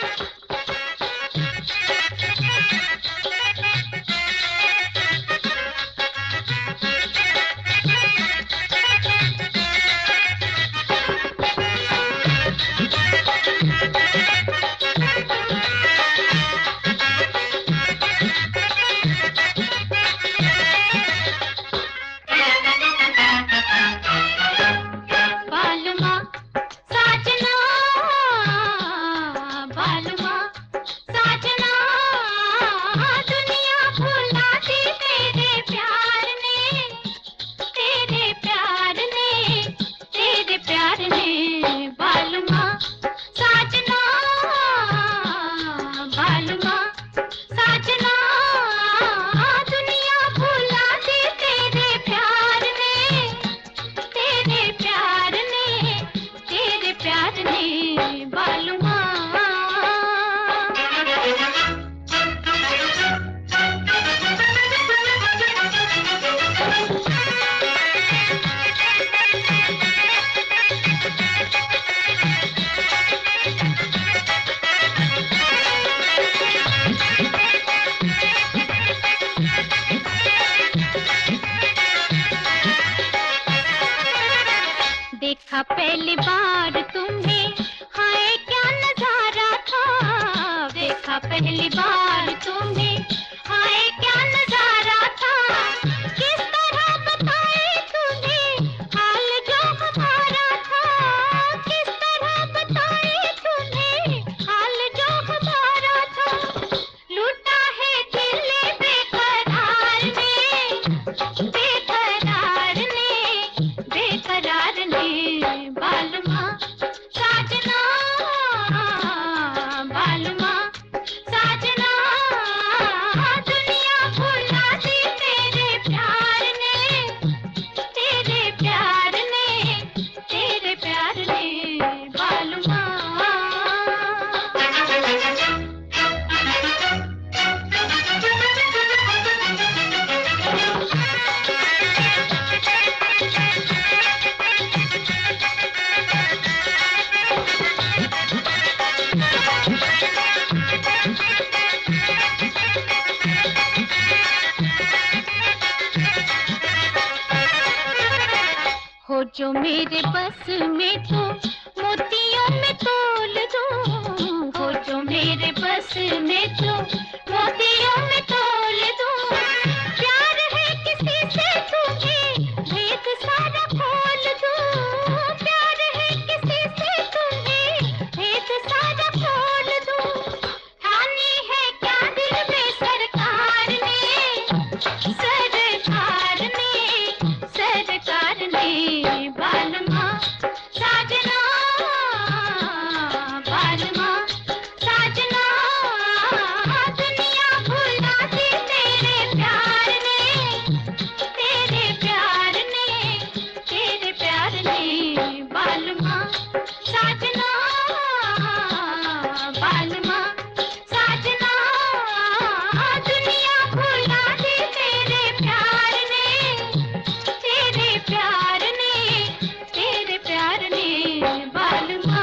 देखा पहली बार तुम्हें, हाय क्या नजारा था। देखा पहली बार तुम्हें, हाय क्या नजारा था। किस तरह बताए तुम्हें हाल जो हमारा था। किस तरह बताए तुम्हें हाल जो हमारा था। लूटा है दिल बेकरार ने, बेकरार ने, बेकरार ने। बालमा साजना, बालमा साजना, दुनिया भुला दी तेरे प्यार ने, तेरे प्यार ने, तेरे प्यार ने। बालमा हो जो मेरे बस में तो मोतियों में तोल दो। हो जो मेरे बस में तो मोतियों में तोल दो। प्यार है किसी से तुम्हें भेद सारा खोल दो। प्यार है किसी से तुम्हें भेद सारा खोल दो। ठानी है क्या दिल में सरकार ने, सरकार ने, सरकार ने। बालमा साजना, बालमा साजना, दुनिया भुला दी तेरे प्यार ने, तेरे प्यार ने, तेरे प्यार ने। बालमा साजना, बालमा साजना, दुनिया भुला दी तेरे प्यार ने, तेरे प्यार ने, तेरे प्यार ने। बालमा